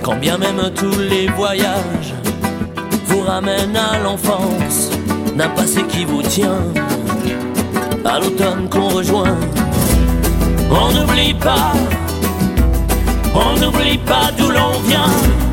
Quand bien même tous les voyages vous ramènent à l'enfance, d'un passé qui vous tient à l'automne qu'on rejoint. On n'oublie pas d'où l'on vient.